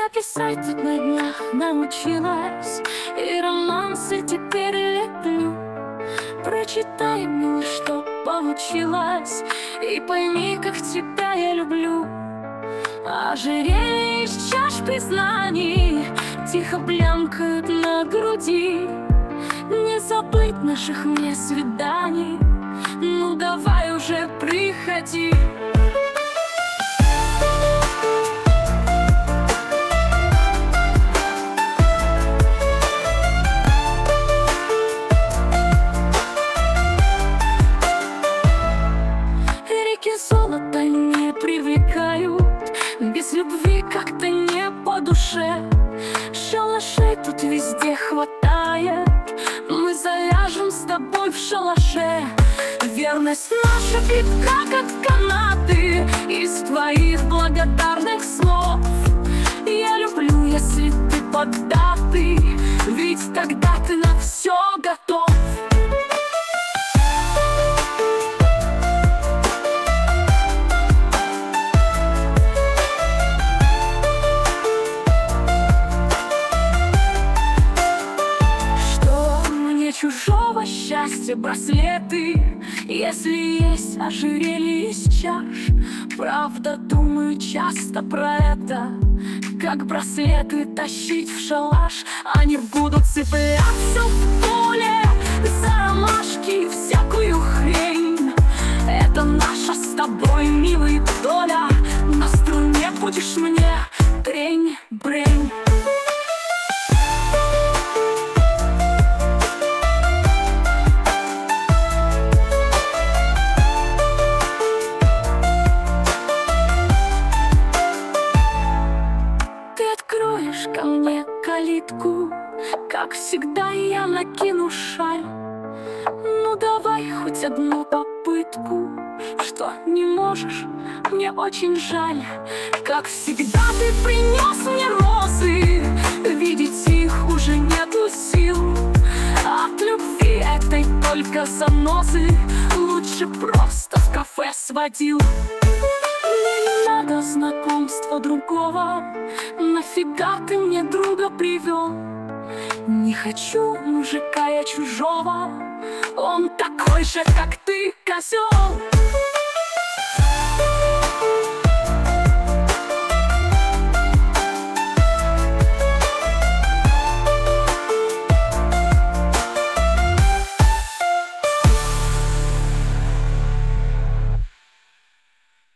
Я писать тут на днях научилась, и романсы теперь люблю. Прочитай, милый, что получилось, и пойми, как тебя я люблю. Ожерелье из чаш признаний тихо блямкают на груди. Не забыть наших мне свиданий, ну давай уже приходи. Реки золота не привлекают, без любви как-то не по душе. Шалашей тут везде хватает, мы заляжем с тобой в шалаше. Верность наша крепка, как канаты, из твоих благодарных слов. Я люблю, если ты поддатый, ведь тогда ты на все готов. Чужого счастья браслеты, если есть ожерелье из чаш. Правда, думаю часто про это, как браслеты тащить в шалаш. Они будут цепляться в поле за ромашки и всякую хрень. Это наша с тобой, милый, доля. На струне будешь мне трень-брень. Ко мне калитку, как всегда я накину шаль. Ну давай хоть одну попытку, что не можешь, мне очень жаль. Как всегда ты принес мне розы, видеть их уже нету сил. От любви этой только занозы, лучше просто в кафе сводил. Мне не надо знакомства другого, нафига ты мне друга привел? Не хочу мужика я чужого, он такой же, как ты, козел.